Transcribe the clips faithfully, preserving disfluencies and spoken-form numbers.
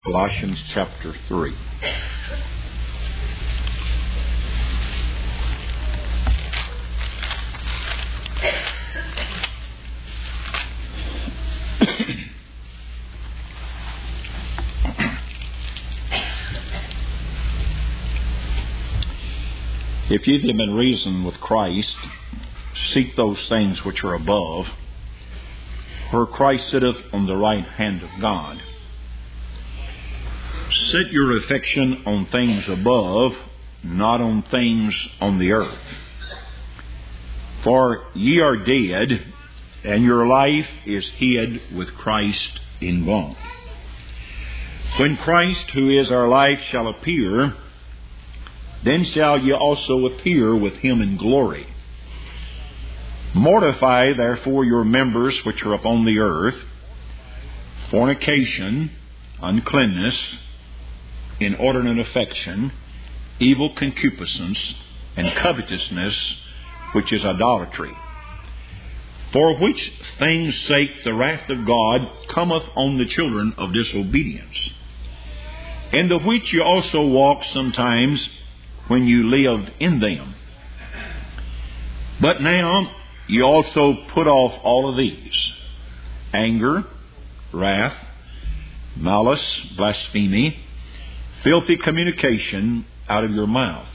Colossians chapter three. If ye have been risen with Christ, seek those things which are above, where Christ sitteth on the right hand of God. Set your affection on things above, not on things on the earth. For ye are dead, and your life is hid with Christ in God. When Christ, who is our life, shall appear, then shall ye also appear with him in glory. Mortify therefore your members which are upon the earth, fornication, uncleanness, inordinate affection, evil concupiscence, and covetousness, which is idolatry. For which things' sake the wrath of God cometh on the children of disobedience, in the which you also walked sometimes when you lived in them. But now you also put off all of these: anger, wrath, malice, blasphemy, filthy communication out of your mouth.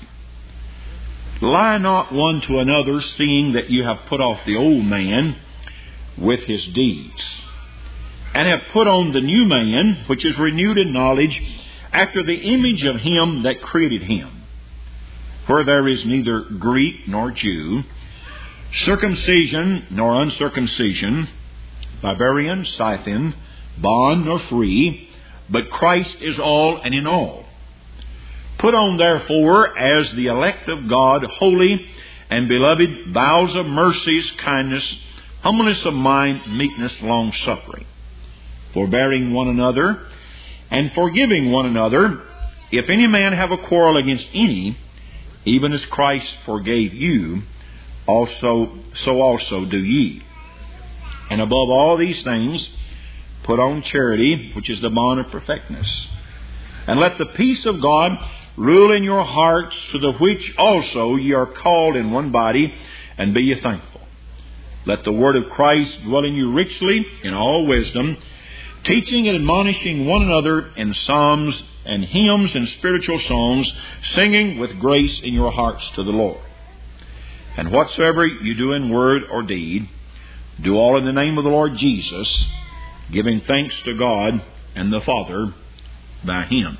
Lie not one to another, seeing that you have put off the old man with his deeds, and have put on the new man, which is renewed in knowledge after the image of him that created him, where there is neither Greek nor Jew, circumcision nor uncircumcision, barbarian, Scythian, bond nor free, but Christ is all and in all. Put on therefore, as the elect of God, holy and beloved, bowels of mercies, kindness, humbleness of mind, meekness, long-suffering, forbearing one another, and forgiving one another, if any man have a quarrel against any, even as Christ forgave you, also so also do ye. And above all these things, put on charity, which is the bond of perfectness. And let the peace of God rule in your hearts, to the which also ye are called in one body, and be ye thankful. Let the word of Christ dwell in you richly in all wisdom, teaching and admonishing one another in psalms and hymns and spiritual songs, singing with grace in your hearts to the Lord. And whatsoever you do in word or deed, do all in the name of the Lord Jesus, giving thanks to God and the Father by Him.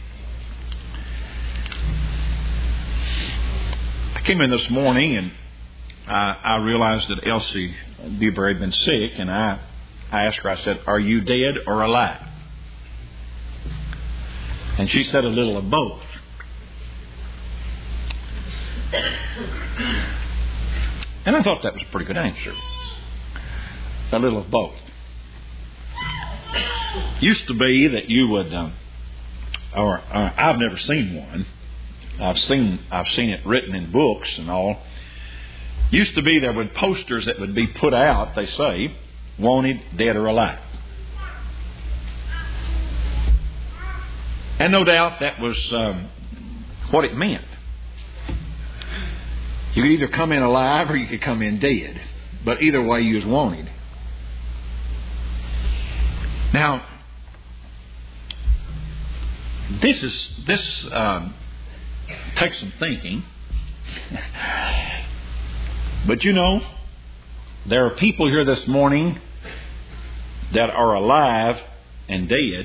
I came in this morning and I, I realized that Elsie Bieber had been sick, and I, I asked her, I said, "Are you dead or alive?" And she said, "A little of both." And I thought that was a pretty good answer. A little of both. Used to be that you would, um, or uh, I've never seen one. I've seen I've seen it written in books and all. Used to be there would posters that would be put out. They say, "Wanted, dead or alive." And no doubt that was um, what it meant. You could either come in alive or you could come in dead, but either way you was wanted. Now, this is this um, takes some thinking, but you know, there are people here this morning that are alive and dead,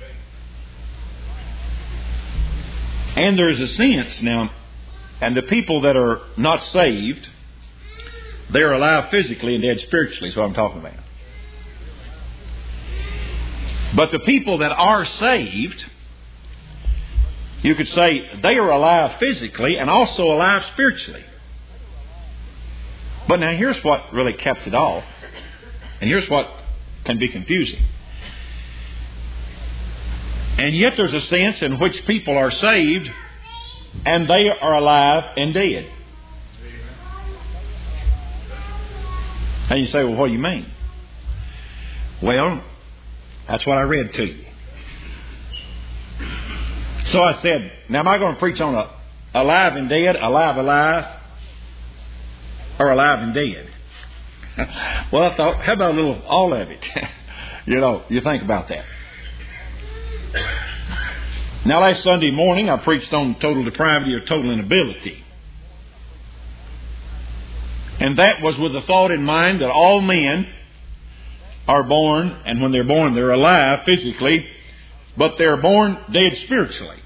and there's a sense now, and the people that are not saved, they're alive physically and dead spiritually. Is what I'm talking about. But the people that are saved, you could say they are alive physically and also alive spiritually. But now here's what really caps it off. And here's what can be confusing. And yet there's a sense in which people are saved and they are alive and dead. And you say, "Well, what do you mean?" Well, that's what I read to you. So I said, now am I going to preach on a alive and dead, alive, alive, or alive and dead? Well, I thought, how about a little all of it? You know, you think about that. Now, last Sunday morning, I preached on total depravity or total inability. And that was with the thought in mind that all men are born, and when they're born, they're alive physically, but they're born dead spiritually.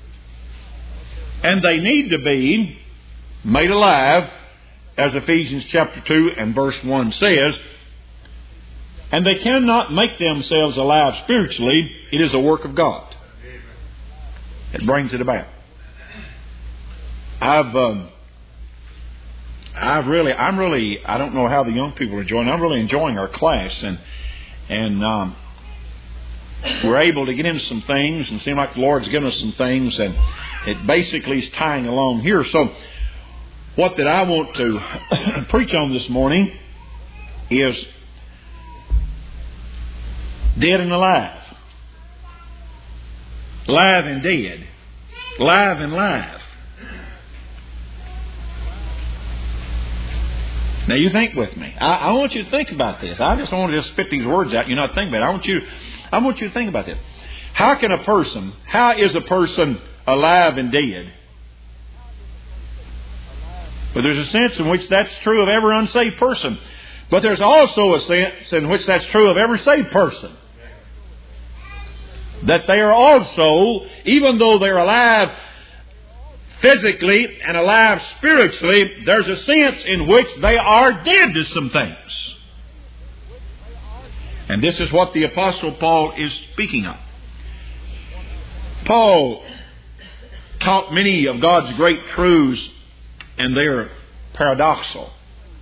And they need to be made alive, as Ephesians chapter two and verse one says. And they cannot make themselves alive spiritually. It is a work of God. It brings it about. I've, um, I've really, I'm really, I don't know how the young people are enjoying. I'm really enjoying our class, and and um, we're able to get into some things, and seem like the Lord's given us some things, and it basically is tying along here. So, what that I want to preach on this morning is dead and alive, live and dead, live and live. Now you think with me. I, I want you to think about this. I just want to just spit these words out. You're not thinking about it. I want you. I want you to think about this. How can a person? How is a person alive and dead? But there's a sense in which that's true of every unsaved person. But there's also a sense in which that's true of every saved person. That they are also, even though they're alive physically and alive spiritually, there's a sense in which they are dead to some things. And this is what the Apostle Paul is speaking of. Paul taught many of God's great truths, and they're paradoxical.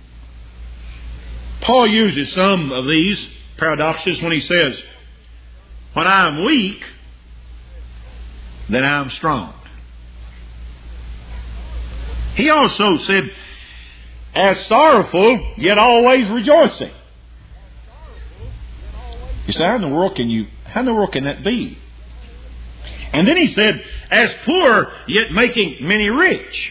Paul uses some of these paradoxes when he says, when I am weak, then I am strong. He also said, as sorrowful, yet always rejoicing. You say, how in the world can you, how in the world can that be? And then he said, as poor, yet making many rich.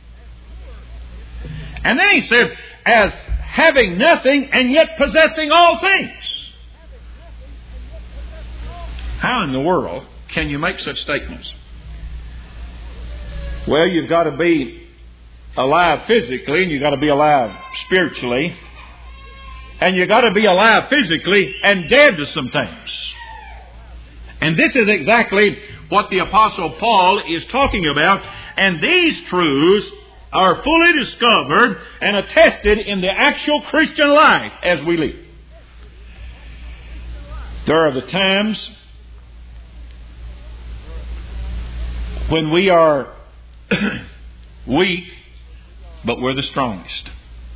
And then he said, as having nothing and yet possessing all things. How in the world can you make such statements? Well, you've got to be alive physically, and you've got to be alive spiritually. And you've got to be alive physically and dead to some things. And this is exactly what the Apostle Paul is talking about. And these truths are fully discovered and attested in the actual Christian life as we live. There are the times when we are weak, but we're the strongest.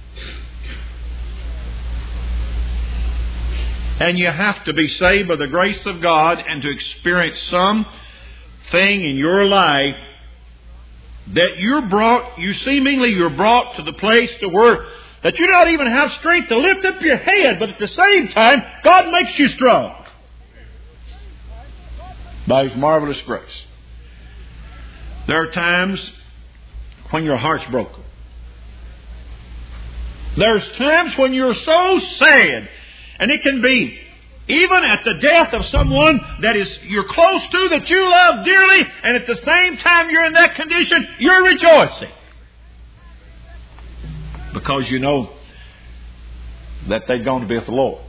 And you have to be saved by the grace of God and to experience some thing in your life that you're brought, you seemingly you're brought to the place to where that you don't even have strength to lift up your head, but at the same time, God makes you strong by His marvelous grace. There are times when your heart's broken. There's times when you're so sad, and it can be even at the death of someone that is you're close to, that you love dearly, and at the same time you're in that condition, you're rejoicing. Because you know that they've gone to be with the Lord.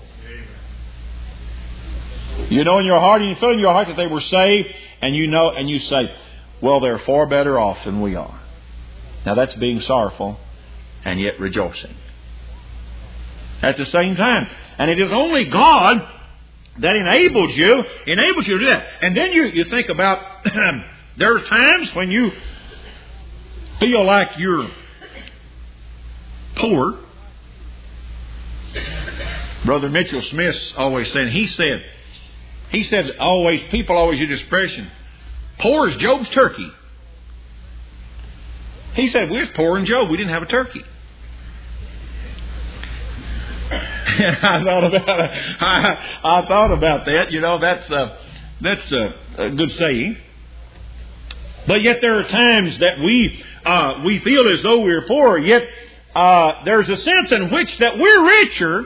You know in your heart, and you feel in your heart that they were saved, and you know, and you say, well, they're far better off than we are. Now that's being sorrowful and yet rejoicing at the same time. And it is only God that enables you, enables you to do that. And then you, you think about, there are times when you feel like you're poor. Brother Mitchell Smith always said, he said, he said always, people always use the expression, poor as Job's turkey. He said, we was poor in Job. We didn't have a turkey. And I thought about I, I thought about that. You know, that's a, that's a, a good saying. But yet there are times that we uh, we feel as though we're poor, yet uh, there's a sense in which that we're richer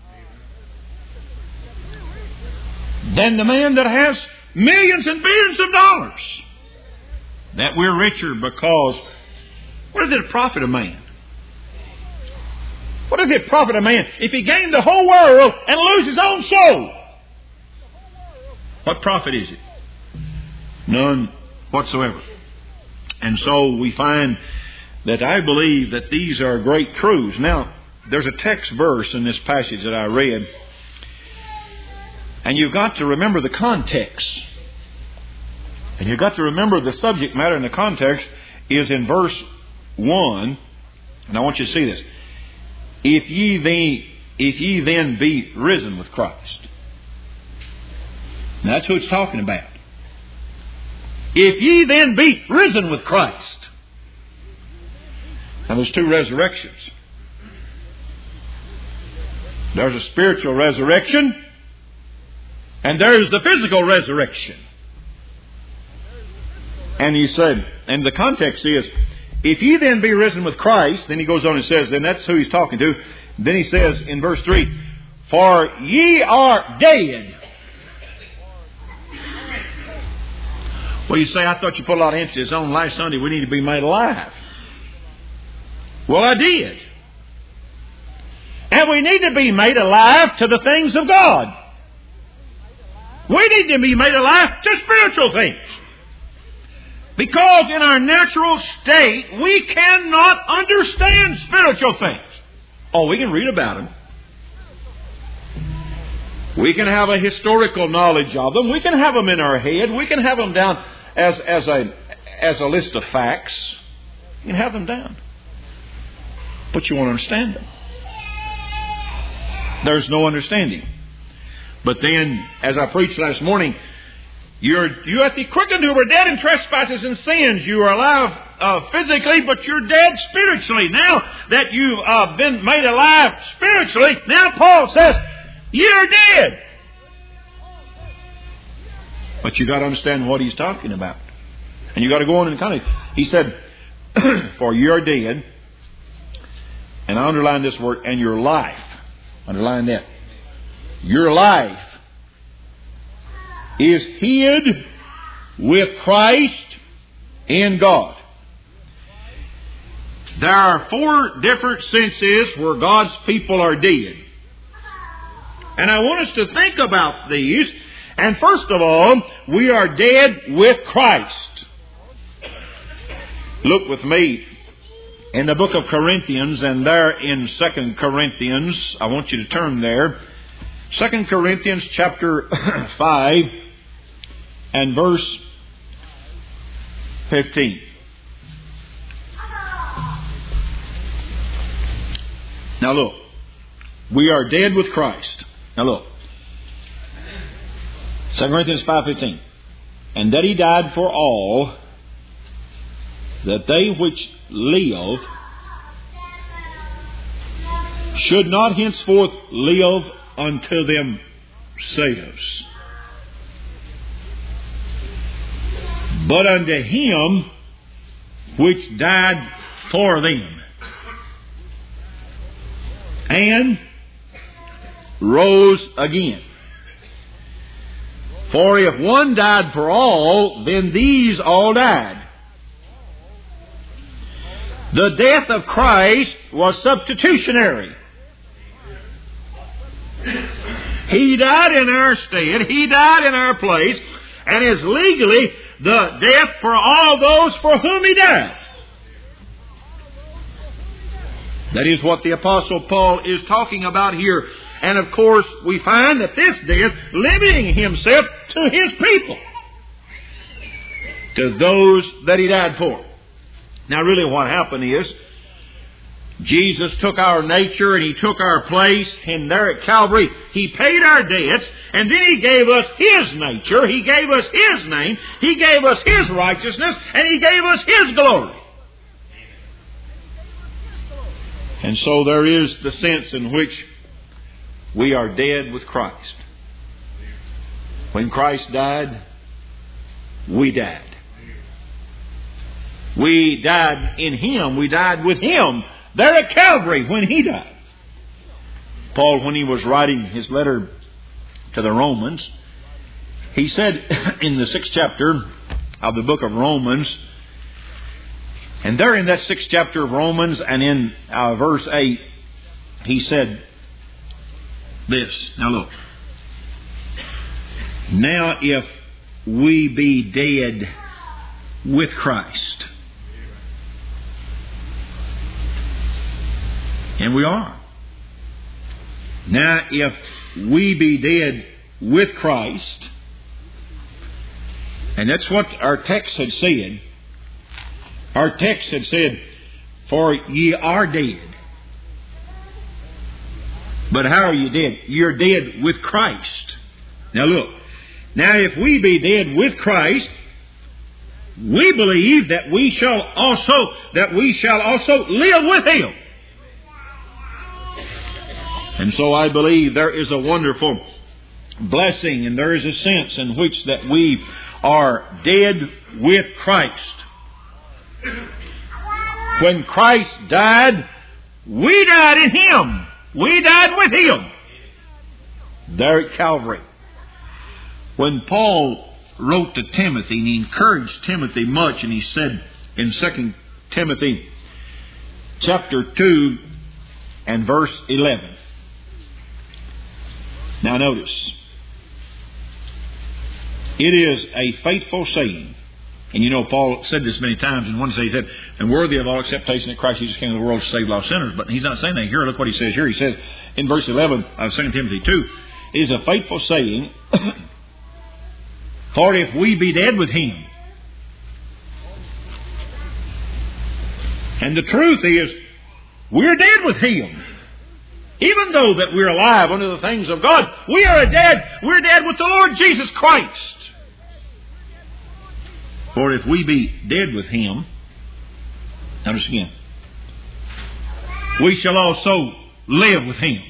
than the man that has millions and billions of dollars. That we're richer because what does it profit a man? What does it profit a man if he gained the whole world and lose his own soul? What profit is it? None whatsoever. And so we find that I believe that these are great truths. Now, there's a text verse in this passage that I read, and you've got to remember the context. And you've got to remember the subject matter, and the context is in verse one. And I want you to see this. If ye then, if ye then be risen with Christ. Now, that's who it's talking about. If ye then be risen with Christ. Now, there's two resurrections. There's a spiritual resurrection, and there's the physical resurrection. And he said, and the context is, if ye then be risen with Christ, then he goes on and says, then that's who he's talking to. Then he says in verse three, for ye are dead. Well, you say, I thought you put a lot of emphasis on last Sunday, we need to be made alive. Well, I did. And we need to be made alive to the things of God. We need to be made alive to spiritual things. Because in our natural state, we cannot understand spiritual things. Oh, we can read about them. We can have a historical knowledge of them. We can have them in our head. We can have them down as, as, a, as a list of facts. You can have them down. But you won't understand them. There's no understanding. But then, as I preached last morning, You're, you have to be quickened who were dead in trespasses and sins. You are alive uh, physically, but you're dead spiritually. Now that you've uh, been made alive spiritually, now Paul says, you're dead. But you got to understand what he's talking about. And you got to go on and kind of, he said, for you're dead, and I underline this word, and your life. Underline that. Your life is hid with Christ in God. There are four different senses where God's people are dead. And I want us to think about these. And first of all, we are dead with Christ. Look with me in the book of Corinthians, and there in Second Corinthians, I want you to turn there. Second Corinthians chapter five and verse fifteen. Now look, we are dead with Christ. Now look, Second Corinthians five fifteen. And that He died for all, that they which live should not henceforth live unto themselves, but unto Him which died for them, and rose again. For if one died for all, then these all died. The death of Christ was substitutionary. He died in our stead. He died in our place, and is legally the death for all those for whom He died. That is what the Apostle Paul is talking about here. And of course, we find that this death limiting Himself to His people, to those that He died for. Now really what happened is, Jesus took our nature and He took our place, and there at Calvary He paid our debts, and then He gave us His nature, He gave us His name, He gave us His righteousness, and He gave us His glory. And so there is the sense in which we are dead with Christ. When Christ died, we died. We died in Him. We died with Him there at Calvary when He died. Paul, when he was writing his letter to the Romans, he said in the sixth chapter of the book of Romans, and there in that sixth chapter of Romans and in uh, verse eight, he said this. Now look. Now if we be dead with Christ, and we are. Now if we be dead with Christ, and that's what our text had said. Our text had said, for ye are dead. But how are you dead? You're dead with Christ. Now look. Now if we be dead with Christ, we believe that we shall also, that we shall also live with Him. And so I believe there is a wonderful blessing, and there is a sense in which that we are dead with Christ. When Christ died, we died in Him. We died with Him there at Calvary. When Paul wrote to Timothy, and he encouraged Timothy much, and he said in Second Timothy chapter two and verse eleven. Now notice, it is a faithful saying. And you know, Paul said this many times. And one day he said, and worthy of all acceptation that Christ Jesus came into the world to save lost sinners. But he's not saying that here. Look what he says here. He says in verse eleven of Second Timothy two, it is a faithful saying, for if we be dead with Him. And the truth is, we're dead with Him. Even though that we're alive under the things of God, we are dead. We're dead with the Lord Jesus Christ. For if we be dead with Him, notice again, we shall also live with Him.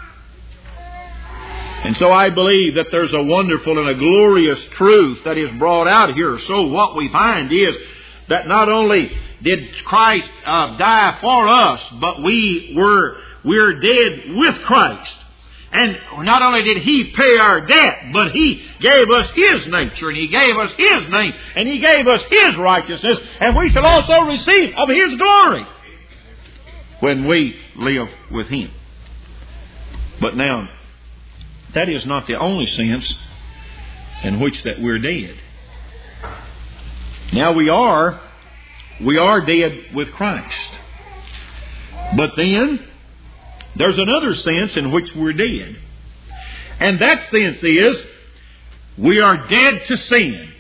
And so I believe that there's a wonderful and a glorious truth that is brought out here. So what we find is that not only did Christ uh, die for us, but we were we're dead with Christ. And not only did He pay our debt, but He gave us His nature, and He gave us His name, and He gave us His righteousness, and we shall also receive of His glory when we live with Him. But now, that is not the only sense in which that we're dead. Now we are, we are dead with Christ. But then, there's another sense in which we're dead. And that sense is, we are dead to sin.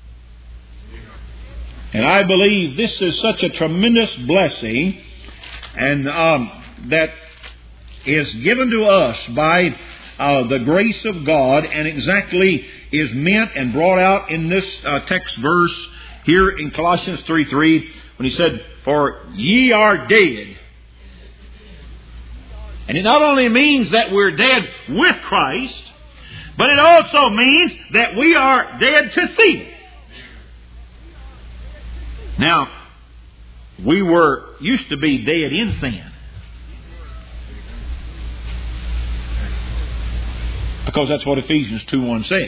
And I believe this is such a tremendous blessing, and um, that is given to us by uh, the grace of God, and exactly is meant and brought out in this uh, text verse here in Colossians three three, when he said, for ye are dead. And it not only means that we're dead with Christ, but it also means that we are dead to sin. Now, we were used to be dead in sin, because that's what Ephesians two one says.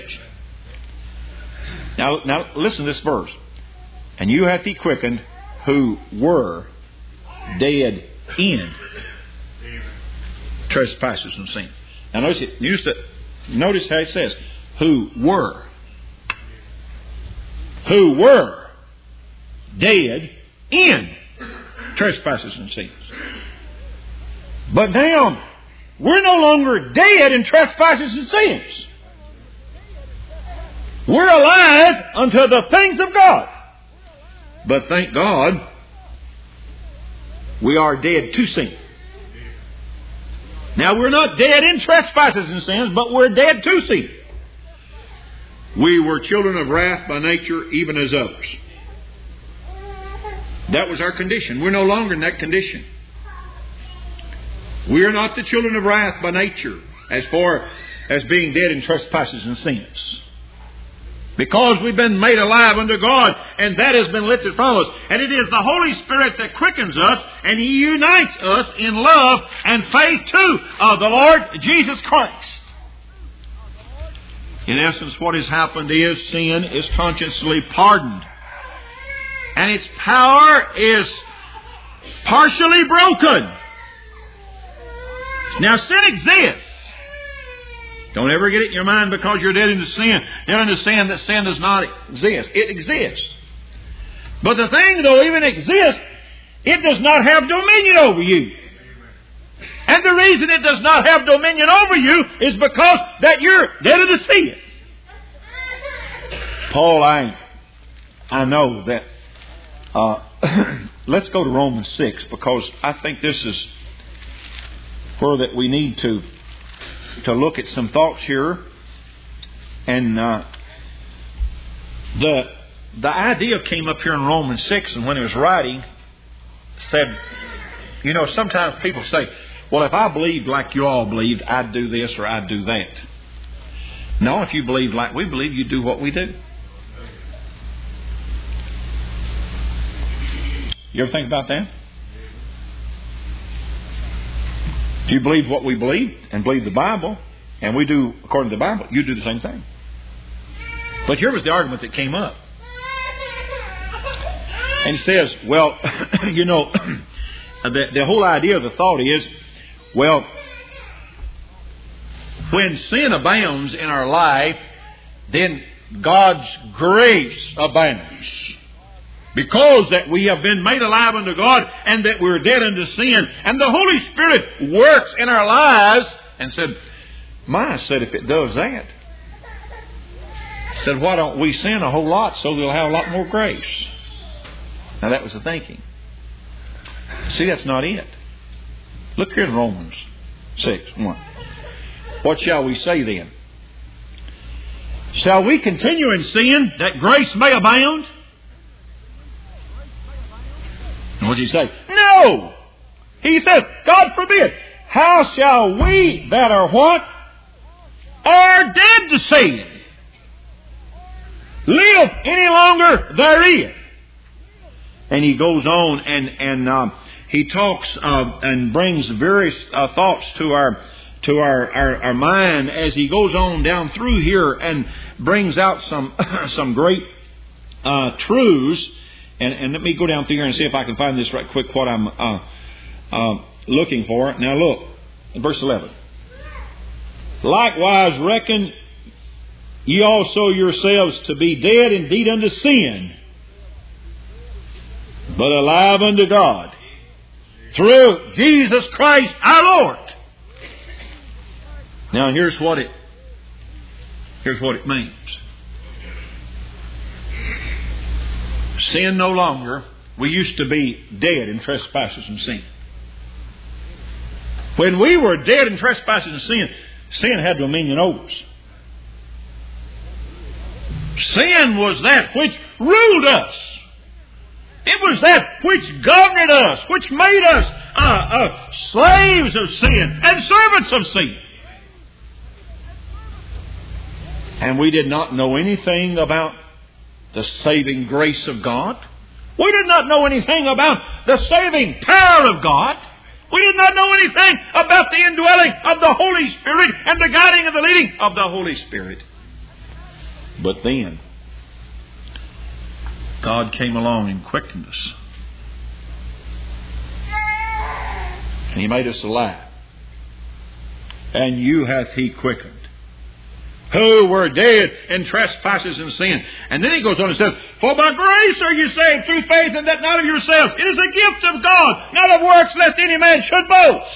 Now, now listen to this verse. And you hath He quickened who were dead in trespasses and sin. Now notice it. Used to, notice how it says, who were. Who were dead in trespasses and sins. But now, we're no longer dead in trespasses and sins. We're alive unto the things of God. But thank God, we are dead to sin. Now, we're not dead in trespasses and sins, but we're dead to sin. We were children of wrath by nature, even as others. That was our condition. We're no longer in that condition. We are not the children of wrath by nature, as far as being dead in trespasses and sins. Because we've been made alive unto God, and that has been lifted from us. And it is the Holy Spirit that quickens us, and He unites us in love and faith to uh, the Lord Jesus Christ. In essence, what has happened is sin is consciously pardoned. And its power is partially broken. Now, sin exists. Don't ever get it in your mind because you're dead into sin. Dead into sin that sin does not exist. It exists. But the thing, though, even exists, it does not have dominion over you. And the reason it does not have dominion over you is because that you're dead into sin. Paul, I, I know that... Uh, let's go to Romans six, because I think this is where that we need to to look at some thoughts here. And uh, the the idea came up here in Romans six, and when he was writing, said, you know, sometimes people say, well, if I believed like you all believed, I'd do this or I'd do that. No, if you believed like we believe, you'd do what we do. You ever think about that? If you believe what we believe and believe the Bible, and we do according to the Bible, you do the same thing. But here was the argument that came up. And he says, well, you know, the, the whole idea of the thought is, well, when sin abounds in our life, then God's grace abounds. Because that we have been made alive unto God and that we're dead unto sin. And the Holy Spirit works in our lives. And said, my, said, if it does that, said, why don't we sin a whole lot so we'll have a lot more grace? Now that was the thinking. See, that's not it. Look here in Romans six, one. What shall we say then? Shall we continue in sin that grace may abound? And what did he say? No! He says, God forbid. How shall we that are what? Are dead to sin, live any longer therein? And he goes on and, and um, he talks uh, and brings various uh, thoughts to our to our, our, our mind as he goes on down through here and brings out some some great uh, truths. And, and let me go down through here and see if I can find this right quick, what I'm uh, uh, looking for. Now look, verse eleven. Likewise reckon ye also yourselves to be dead indeed unto sin, but alive unto God, through Jesus Christ our Lord. Now here's what it, here's what it means. Sin no longer. We used to be dead in trespasses and sin. When we were dead in trespasses and sin, sin had dominion over us. Sin was that which ruled us. It was that which governed us, which made us uh, uh, slaves of sin and servants of sin. And we did not know anything about the saving grace of God. We did not know anything about the saving power of God. We did not know anything about the indwelling of the Holy Spirit and the guiding and the leading of the Holy Spirit. But then, God came along and quickened us. And He made us alive. And you hath He quickened, who were dead in trespasses and sin. And then he goes on and says, for by grace are you saved through faith, and that not of yourselves. It is a gift of God, not of works, lest any man should boast.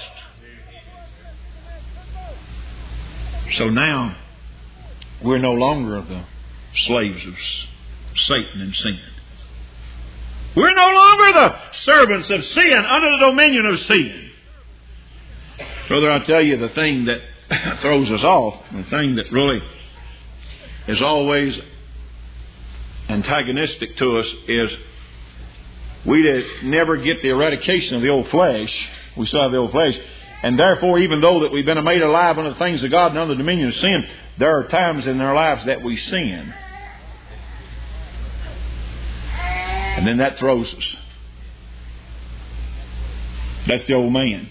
So now, we're no longer the slaves of Satan and sin. We're no longer the servants of sin, under the dominion of sin. Brother, I tell you, the thing that throws us off, the thing that really is always antagonistic to us, is we never get the eradication of the old flesh. We still have the old flesh. And therefore, even though that we've been made alive under the things of God and under the dominion of sin, there are times in our lives that we sin. And then that throws us. That's the old man.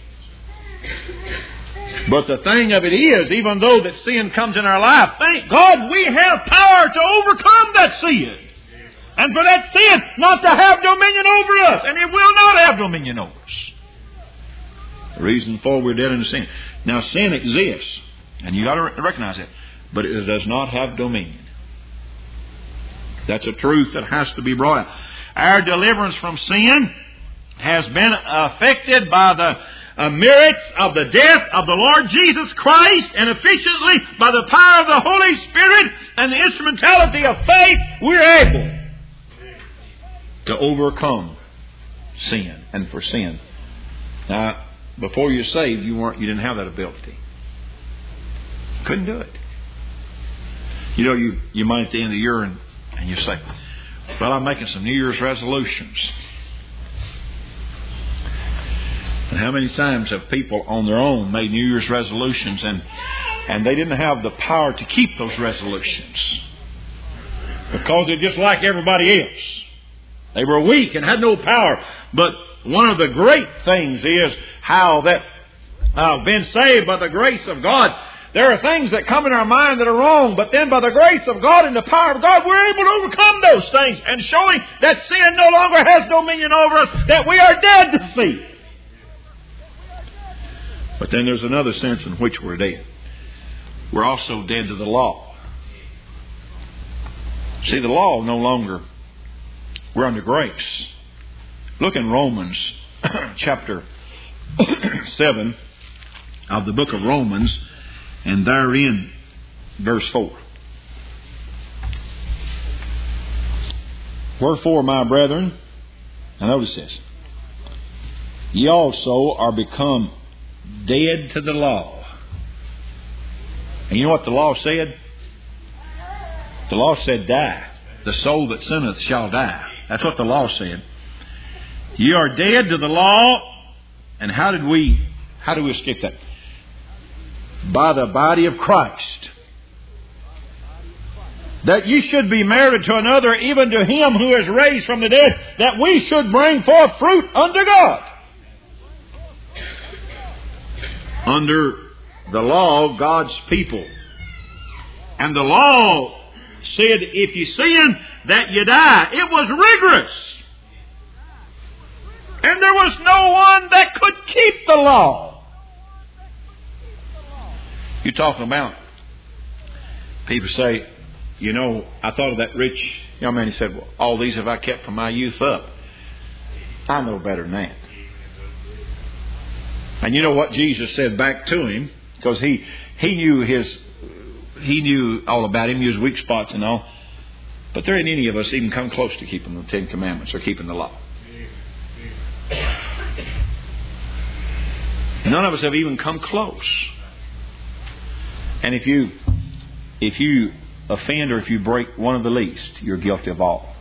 But the thing of it is, even though that sin comes in our life, thank God we have power to overcome that sin. And for that sin not to have dominion over us. And it will not have dominion over us. The reason for we're dead in sin. Now sin exists. And you got to recognize it. But it does not have dominion. That's a truth that has to be brought out. Our deliverance from sin has been affected by the uh, merits of the death of the Lord Jesus Christ, and efficiently by the power of the Holy Spirit and the instrumentality of faith, we're able to overcome sin and for sin. Now, before you're saved, you weren't, you didn't have that ability. Couldn't do it. You know, you, you might at the end of the year and, and you say, well, I'm making some New Year's resolutions. And how many times have people on their own made New Year's resolutions and and they didn't have the power to keep those resolutions? Because they're just like everybody else. They were weak and had no power. But one of the great things is how that uh, been saved by the grace of God. There are things that come in our mind that are wrong, but then by the grace of God and the power of God, we're able to overcome those things, and showing that sin no longer has dominion over us, that we are dead to sin. But then there's another sense in which we're dead. We're also dead to the law. See, the law no longer, we're under grace. Look in Romans chapter seven of the book of Romans, and therein, verse four. Wherefore, my brethren, now notice this, ye also are become dead to the law. And you know what the law said? The law said, die. The soul that sinneth shall die. That's what the law said. You are dead to the law. And how did we, how do we escape that? By the body of Christ. That you should be married to another, even to Him who is raised from the dead, that we should bring forth fruit unto God. Under the law, God's people. And the law said, if you sin, that you die. It was rigorous. And there was no one that could keep the law. You're talking about, people say, you know, I thought of that rich young man. He said, well, all these have I kept from my youth up. I know better than that. And you know what Jesus said back to him? Because he, he knew his, he knew all about him, knew his weak spots and all. But there ain't any of us even come close to keeping the Ten Commandments or keeping the law. None of us have even come close. And if you, if you offend or if you break one of the least, you're guilty of all.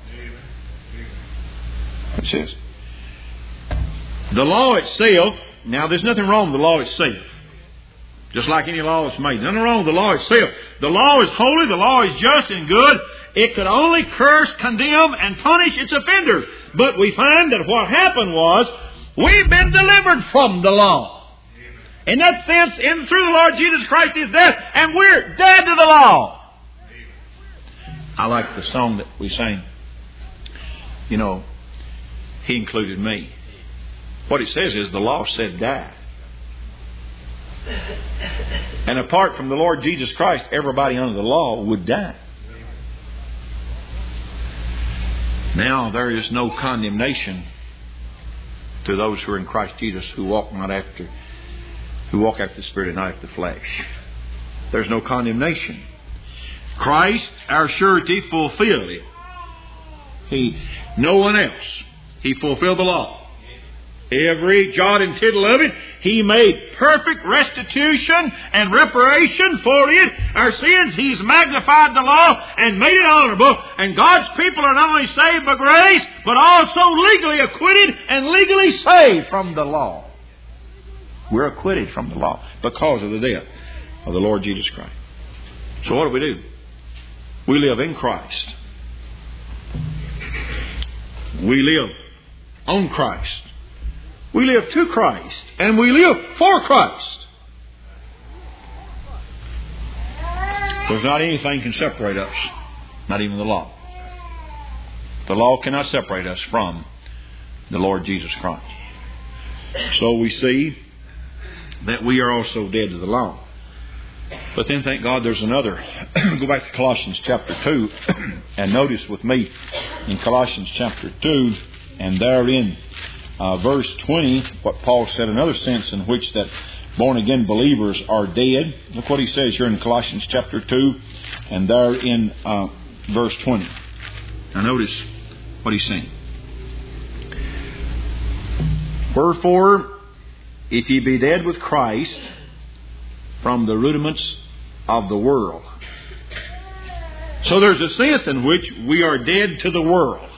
It says, the law itself. Now, there's nothing wrong with the law itself. Just like any law that's made. Nothing wrong with the law itself. The law is holy. The law is just and good. It could only curse, condemn, and punish its offenders. But we find that what happened was, we've been delivered from the law. In that sense, in through the Lord Jesus Christ is death, and we're dead to the law. I like the song that we sang. You know, He included me. What it says is the law said die. And apart from the Lord Jesus Christ, everybody under the law would die. Now there is no condemnation to those who are in Christ Jesus, who walk not after, who walk after the Spirit and not after the flesh. There's no condemnation. Christ, our surety, fulfilled it. He, no one else. He fulfilled the law. Every jot and tittle of it, He made perfect restitution and reparation for it. Our sins, He's magnified the law and made it honorable. And God's people are not only saved by grace, but also legally acquitted and legally saved from the law. We're acquitted from the law because of the death of the Lord Jesus Christ. So what do we do? We live in Christ. We live on Christ. We live to Christ. And we live for Christ. There's not anything can separate us. Not even the law. The law cannot separate us from the Lord Jesus Christ. So we see that we are also dead to the law. But then, thank God, there's another. Go back to Colossians chapter two and notice with me in Colossians chapter two and therein uh, verse twenty what Paul said, another sense in which that born again believers are dead. Look what he says here in Colossians chapter two and there in uh, verse twenty. Now notice what he's saying. Wherefore, if ye be dead with Christ from the rudiments of the world. So there's a sense in which we are dead to the world.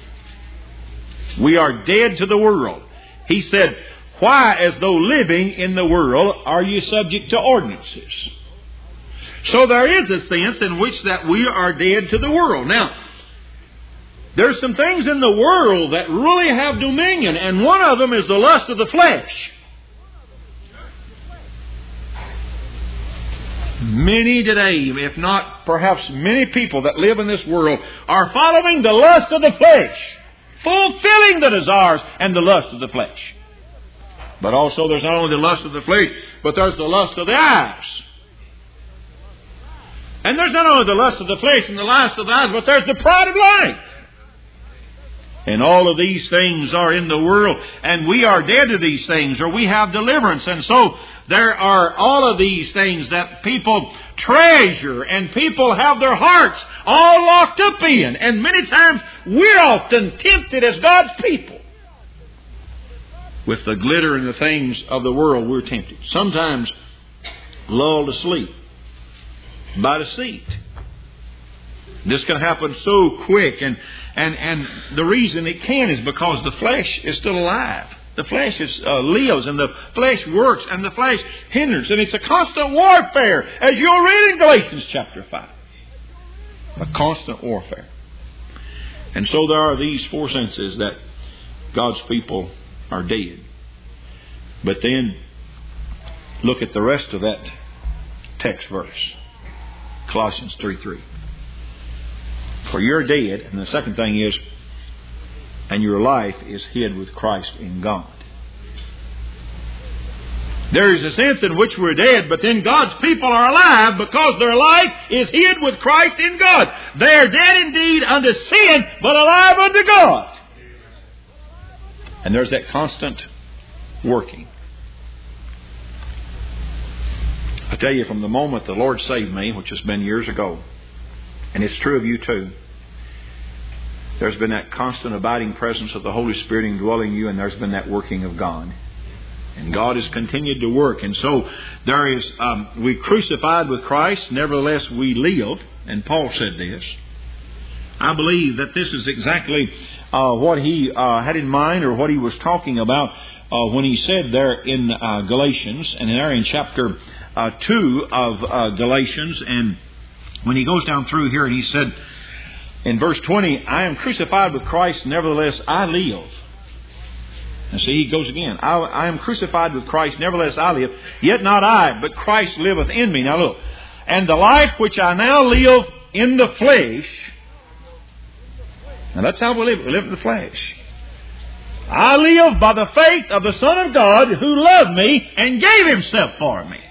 We are dead to the world. He said, why, as though living in the world, are you subject to ordinances? So there is a sense in which that we are dead to the world. Now, there's some things in the world that really have dominion, and one of them is the lust of the flesh. Many today, if not perhaps many people that live in this world, are following the lust of the flesh, fulfilling the desires and the lust of the flesh. But also there's not only the lust of the flesh, but there's the lust of the eyes. And there's not only the lust of the flesh and the lust of the eyes, but there's the pride of life. And all of these things are in the world, and we are dead to these things, or we have deliverance. And so there are all of these things that people treasure, and people have their hearts all locked up in. And many times we're often tempted as God's people. With the glitter and the things of the world, we're tempted. Sometimes lulled to sleep by deceit. This can happen so quick, and And and the reason it can is because the flesh is still alive. The flesh is, uh, lives, and the flesh works, and the flesh hinders. And it's a constant warfare, as you'll read in Galatians chapter five. A constant warfare. And so there are these four senses that God's people are dead. But then, look at the rest of that text verse. Colossians three three. For you're dead, and the second thing is, and your life is hid with Christ in God. There is a sense in which we're dead, but then God's people are alive because their life is hid with Christ in God. They are dead indeed unto sin, but alive unto God. And there's that constant working. I tell you, from the moment the Lord saved me, which has been years ago, and it's true of you too, there's been that constant abiding presence of the Holy Spirit indwelling you, and there's been that working of God. And God has continued to work. And so there is, um, we crucified with Christ, nevertheless we live. And Paul said this. I believe that this is exactly uh, what he uh, had in mind, or what he was talking about uh, when he said there in uh, Galatians, and there in chapter uh, two of uh, Galatians, and when he goes down through here and he said in verse twenty, I am crucified with Christ, nevertheless I live. And see, he goes again. I, I am crucified with Christ, nevertheless I live. Yet not I, but Christ liveth in me. Now look. And the life which I now live in the flesh. Now that's how we live. We live in the flesh. I live by the faith of the Son of God who loved me and gave Himself for me.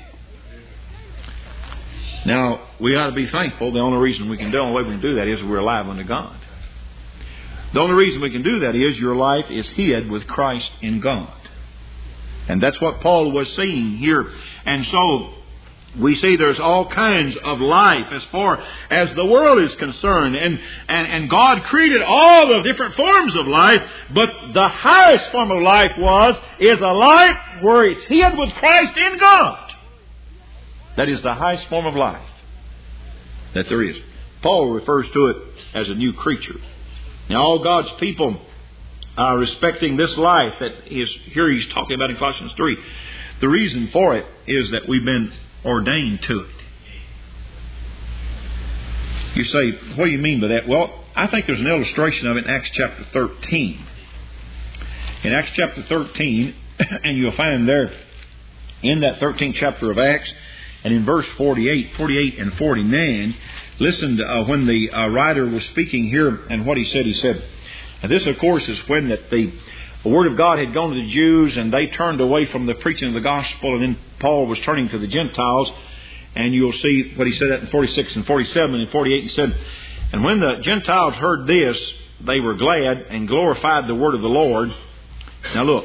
Now, we ought to be thankful. The only reason we can do, the only way we can do that is we're alive unto God. The only reason we can do that is your life is hid with Christ in God. And that's what Paul was saying here. And so, we see there's all kinds of life as far as the world is concerned. And, and, and God created all the different forms of life. But the highest form of life was, is a life where it's hid with Christ in God. That is the highest form of life that there is. Paul refers to it as a new creature. Now, all God's people are respecting this life that is here he's talking about in Colossians three. The reason for it is that we've been ordained to it. You say, what do you mean by that? Well, I think there's an illustration of it in Acts chapter thirteen. In Acts chapter thirteen, and you'll find there in that thirteenth chapter of Acts, and in verse forty-eight, forty-eight and forty-nine, listen to uh, when the uh, writer was speaking here and what he said. He said, and this, of course, is when that the Word of God had gone to the Jews and they turned away from the preaching of the gospel, and then Paul was turning to the Gentiles. And you'll see what he said that in forty-six and forty-seven and forty-eight. He said, and when the Gentiles heard this, they were glad and glorified the word of the Lord. Now look.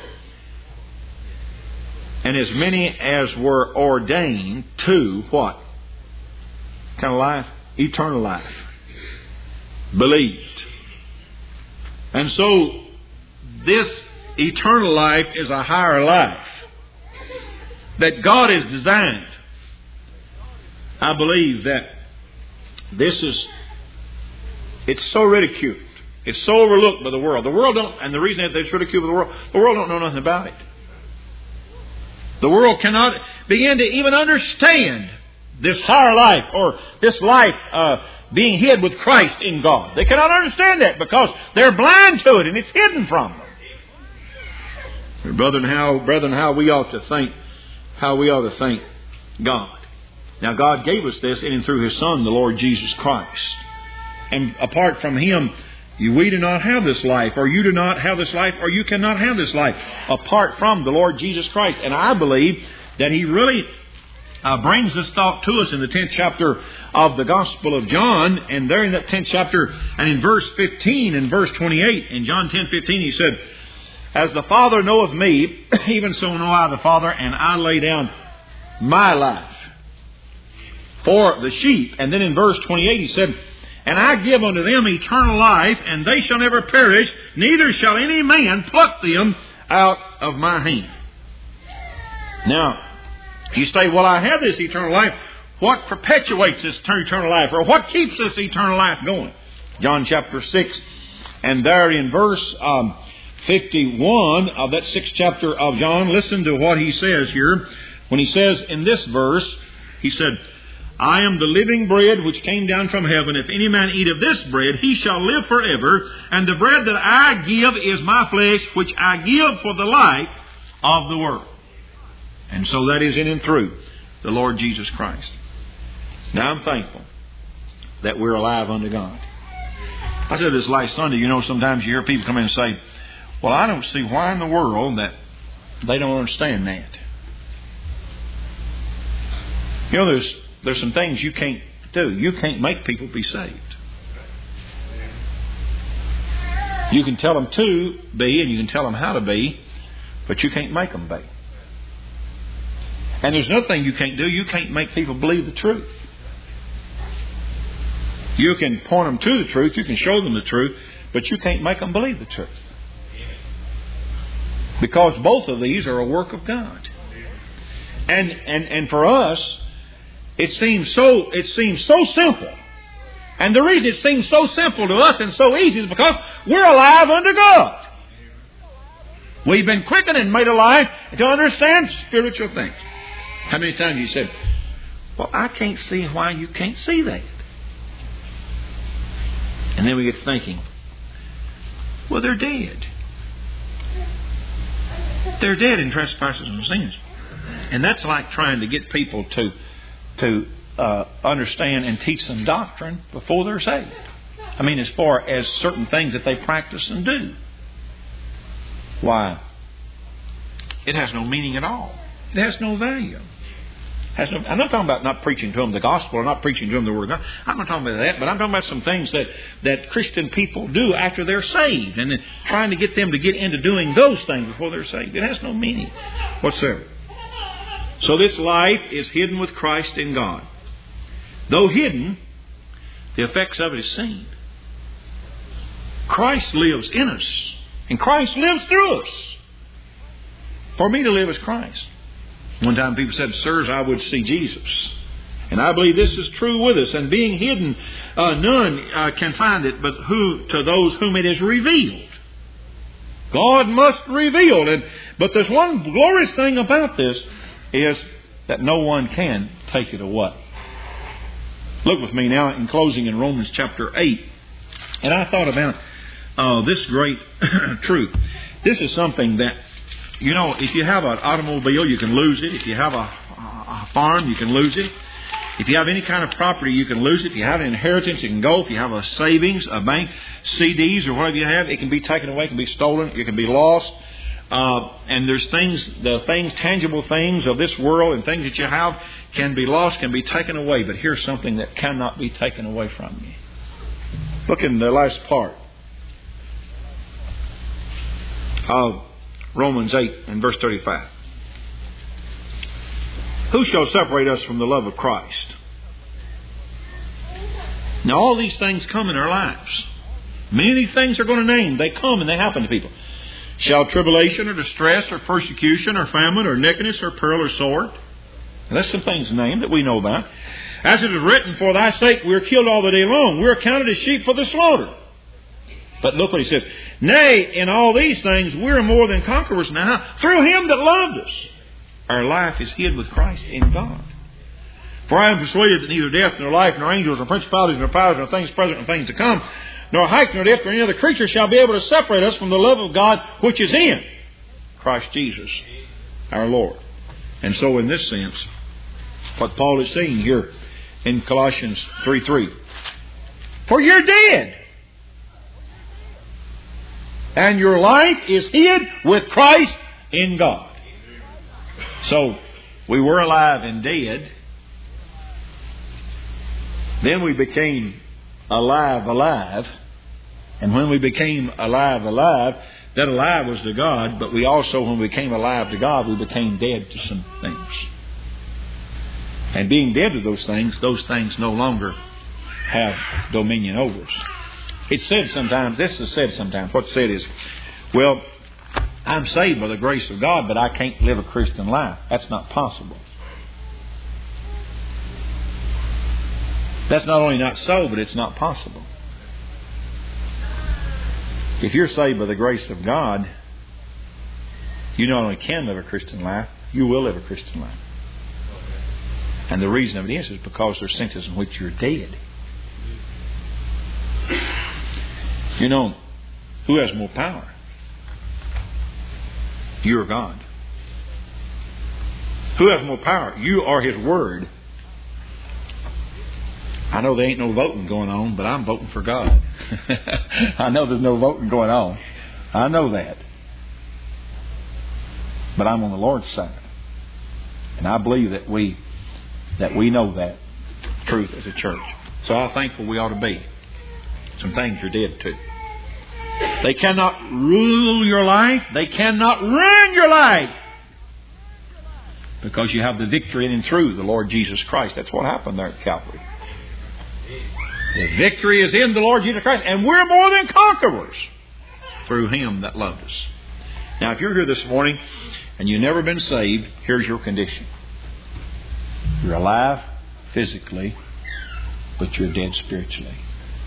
And as many as were ordained to what? Kind of life? Eternal life. Believed. And so this eternal life is a higher life that God has designed. I believe that this is, it's so ridiculed. It's so overlooked by the world. The world don't, and the reason that it's ridiculed by the world, the world don't know nothing about it. The world cannot begin to even understand this higher life or this life uh, being hid with Christ in God. They cannot understand that because they're blind to it and it's hidden from them. Brethren, how, brethren, how we ought to think, how we ought to thank God. Now, God gave us this in and through His Son, the Lord Jesus Christ. And apart from Him, we do not have this life, or you do not have this life, or you cannot have this life apart from the Lord Jesus Christ. And I believe that He really uh, brings this thought to us in the tenth chapter of the Gospel of John. And there in that tenth chapter, and in verse fifteen and verse twenty-eight, in John ten fifteen, He said, as the Father knoweth me, even so know I the Father, and I lay down my life for the sheep. And then in verse twenty-eight He said, and I give unto them eternal life, and they shall never perish, neither shall any man pluck them out of my hand. Now, you say, well, I have this eternal life. What perpetuates this eternal life? Or what keeps this eternal life going? John chapter six, and there in verse um, fifty-one of that sixth chapter of John, listen to what he says here. When he says in this verse, he said, I am the living bread which came down from heaven. If any man eat of this bread, he shall live forever. And the bread that I give is my flesh, which I give for the life of the world. And so that is in and through the Lord Jesus Christ. Now I'm thankful that we're alive unto God. I said this last Sunday, you know, sometimes you hear people come in and say, well, I don't see why in the world that they don't understand that. You know, there's There's some things you can't do. You can't make people be saved. You can tell them to be and you can tell them how to be, but you can't make them be. And there's another thing you can't do. You can't make people believe the truth. You can point them to the truth. You can show them the truth, but you can't make them believe the truth. Because both of these are a work of God. And and, and for us, It seems so, it seems so simple. And the reason it seems so simple to us and so easy is because we're alive unto God. We've been quickened and made alive to understand spiritual things. How many times you said, well, I can't see why you can't see that. And then we get thinking, well, they're dead. They're dead in trespasses and sins. And that's like trying to get people to to uh, understand and teach them doctrine before they're saved. I mean, as far as certain things that they practice and do. Why? It has no meaning at all. It has no value. Has no, I'm not talking about not preaching to them the gospel or not preaching to them the Word of God. I'm not talking about that, but I'm talking about some things that, that Christian people do after they're saved and then trying to get them to get into doing those things before they're saved. It has no meaning whatsoever. So this life is hidden with Christ in God. Though hidden, the effects of it is seen. Christ lives in us. And Christ lives through us. For me to live is Christ. One time people said, sirs, I would see Jesus. And I believe this is true with us. And being hidden, uh, none uh, can find it but who to those whom it is revealed. God must reveal it. But there's one glorious thing about this, is that no one can take it away. Look with me now in closing in Romans chapter eight And I thought about uh, this great truth. This is something that, you know, if you have an automobile, you can lose it. If you have a, a farm, you can lose it. If you have any kind of property, you can lose it. If you have an inheritance, it can go. If you have a savings, a bank, C Ds, or whatever you have, it can be taken away, it can be stolen, it can be lost. Uh, and there's things, the things, tangible things of this world and things that you have can be lost, can be taken away. But here's something that cannot be taken away from you. Look in the last part of Romans eight and verse thirty-five. Who shall separate us from the love of Christ? Now all these things come in our lives. Many things are going to name. They come and they happen to people. Shall tribulation or distress or persecution or famine or nakedness or peril or sword? Now, that's some things named that we know about. As it is written, for thy sake we are killed all the day long. We are counted as sheep for the slaughter. But look what he says. Nay, in all these things we are more than conquerors now through him that loved us. Our life is hid with Christ in God. For I am persuaded that neither death, nor life, nor angels, nor principalities, nor powers, nor things present, nor things to come, nor height, nor depth, nor any other creature shall be able to separate us from the love of God which is in Christ Jesus, our Lord. And so in this sense, what Paul is saying here in Colossians three three, for you're dead, and your life is hid with Christ in God. So, we were alive and dead. Then we became alive, alive. And when we became alive, alive, that alive was to God, but we also, when we became alive to God, we became dead to some things. And being dead to those things, those things no longer have dominion over us. It's said sometimes, this is said sometimes, what's said is, well, I'm saved by the grace of God, but I can't live a Christian life. That's not possible. That's not only not so, but it's not possible. If you're saved by the grace of God, you not only can live a Christian life, you will live a Christian life. And the reason of it is, is because there's senses in which you're dead. You know, who has more power? You or God? Who has more power? You or His Word? I know there ain't no voting going on, but I'm voting for God. I know there's no voting going on. I know that. But I'm on the Lord's side. And I believe that we that we know that truth as a church. So how thankful we ought to be. Some things you're dead to. They cannot rule your life. They cannot ruin your life. Because you have the victory in and through the Lord Jesus Christ. That's what happened there at Calvary. The victory is in the Lord Jesus Christ. And we're more than conquerors through Him that loved us. Now if you're here this morning and you've never been saved, here's your condition. You're alive physically, but you're dead spiritually.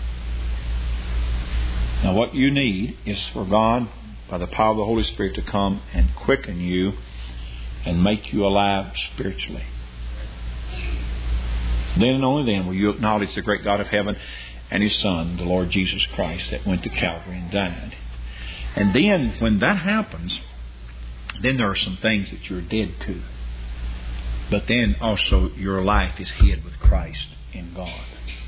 Now what you need is for God, by the power of the Holy Spirit, to come and quicken you and make you alive spiritually. Then and only then will you acknowledge the great God of heaven and His Son, the Lord Jesus Christ, that went to Calvary and died. And then when that happens, then there are some things that you're dead to. But then also your life is hid with Christ in God.